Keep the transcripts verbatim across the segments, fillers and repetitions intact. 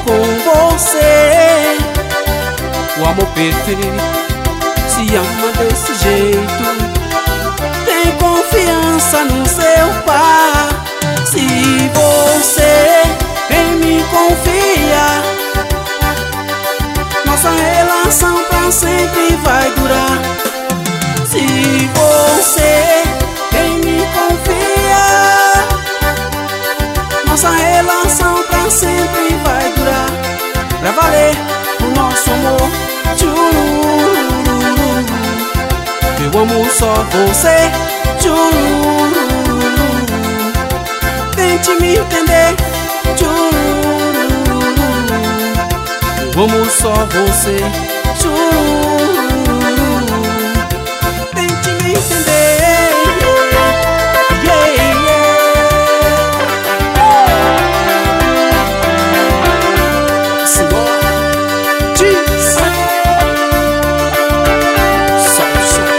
com você. O amor perfeito se ama desse jeito. Tem confiança no seu par. Se você em mim confia, nossa relação pra sempre vai durar. Se você em mim confia, nossa relação pra sempre vai durar. Pra valer o nosso amor. Tchurururu. Eu amo só você. Tchurururu. Tente me entender. Tchurururu. Eu amo só você. Tchurururu. Tente me entender. Yeah, yeah. Simbora. Diz. Solta o som.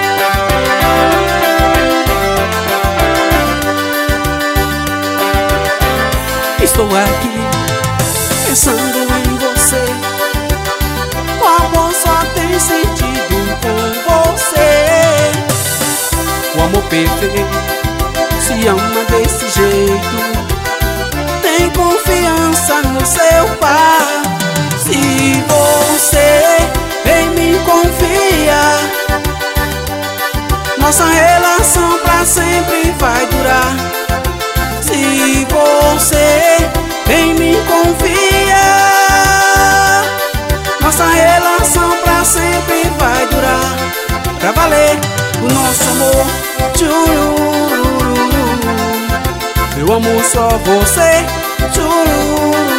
Estou aqui pensando em você. O amor só tem sentido com você. O amor perfeito se ama desse jeito. Tem confiança no seu par. Se você em mim confia, nossa relação pra sempre vai durar. Se você em mim confia, nossa relação pra sempre vai durar. Pra valer o nosso amor. Tchurururu. Eu amo só você. Tchurururu.